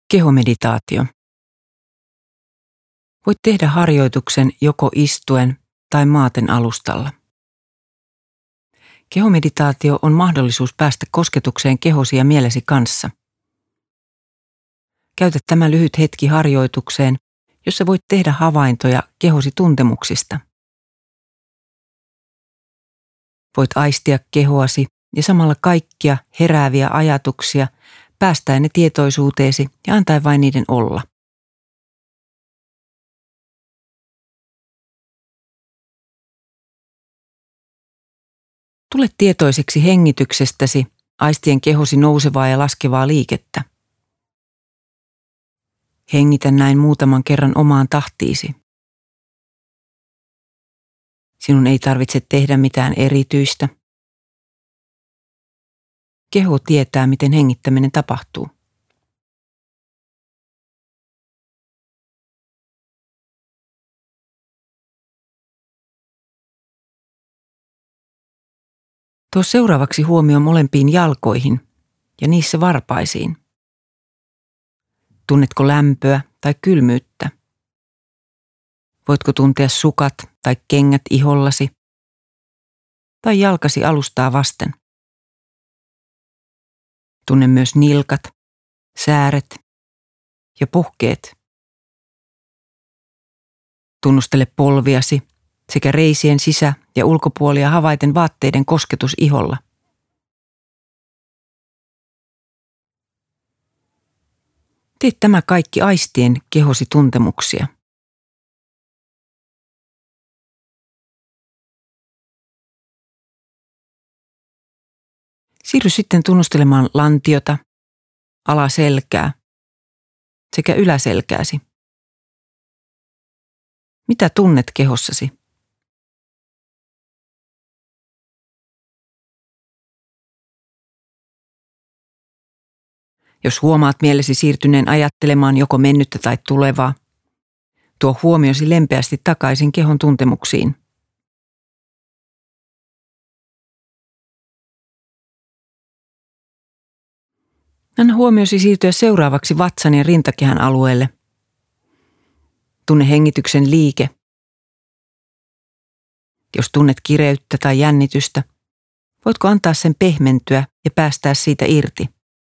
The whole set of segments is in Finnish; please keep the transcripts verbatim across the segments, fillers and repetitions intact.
Kehomeditaatio. Voit tehdä harjoituksen joko istuen tai maaten alustalla. Kehomeditaatio on mahdollisuus päästä kosketukseen kehosi ja mielesi kanssa. Käytä tämä lyhyt hetki harjoitukseen, jossa voit tehdä havaintoja kehosi tuntemuksista. Voit aistia kehoasi ja samalla kaikkia herääviä ajatuksia päästäen ne tietoisuuteesi ja antaen vain niiden olla. Tule tietoiseksi hengityksestäsi, aistien kehosi nousevaa ja laskevaa liikettä. Hengitä näin muutaman kerran omaan tahtiisi. Sinun ei tarvitse tehdä mitään erityistä. Keho tietää, miten hengittäminen tapahtuu. Tuo seuraavaksi huomio molempiin jalkoihin ja niissä varpaisiin. Tunnetko lämpöä tai kylmyyttä? Voitko tuntea sukat tai kengät ihollasi tai jalkasi alustaa vasten? Tunne myös nilkat, sääret ja pohkeet. Tunnustele polviasi sekä reisien sisä- ja ulkopuolia havaiten vaatteiden kosketus iholla. Tee tämä kaikki aistien kehosi tuntemuksia. Siirry sitten tunnustelemaan lantiota, alaselkää sekä yläselkääsi. Mitä tunnet kehossasi? Jos huomaat mielesi siirtyneen ajattelemaan joko mennyttä tai tulevaa, tuo huomiosi lempeästi takaisin kehon tuntemuksiin. Anna huomiosi siirtyä seuraavaksi vatsan ja rintakehän alueelle. Tunne hengityksen liike. Jos tunnet kireyttä tai jännitystä, voitko antaa sen pehmentyä ja päästää siitä irti?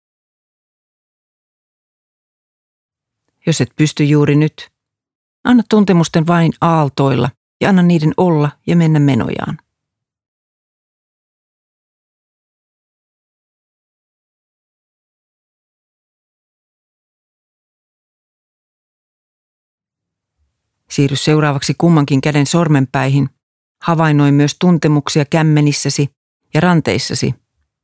Jos et pysty juuri nyt, anna tuntemusten vain aaltoilla ja anna niiden olla ja mennä menojaan. Siirry seuraavaksi kummankin käden sormenpäihin. Havainnoi myös tuntemuksia kämmenissäsi ja ranteissasi.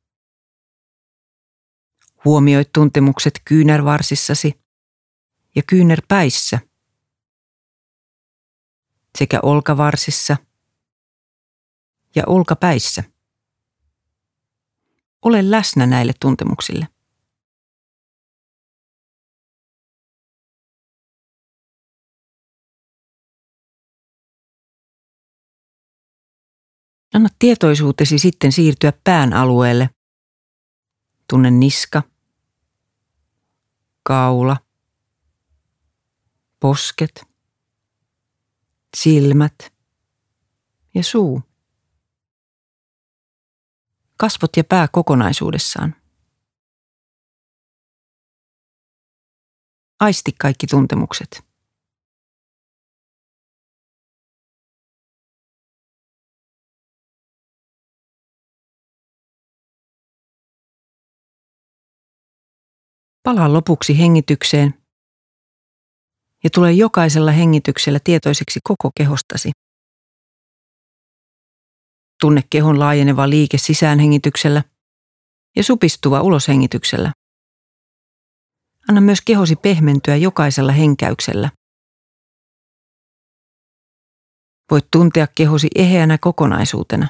Huomioi tuntemukset kyynärvarsissasi ja kyynärpäissä sekä olkavarsissa ja olkapäissä. Ole läsnä näille tuntemuksille. Anna tietoisuutesi sitten siirtyä pään alueelle. Tunne niska, kaula, posket, silmät ja suu. Kasvot ja pää kokonaisuudessaan. Aisti kaikki tuntemukset. Palaa lopuksi hengitykseen ja tule jokaisella hengityksellä tietoiseksi koko kehostasi. Tunne kehon laajeneva liike sisäänhengityksellä ja supistuva uloshengityksellä. Anna myös kehosi pehmentyä jokaisella henkäyksellä. Voit tuntea kehosi eheänä kokonaisuutena.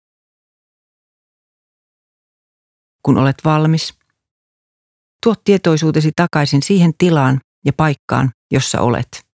Kun olet valmis, tuo tietoisuutesi takaisin siihen tilaan ja paikkaan, jossa olet.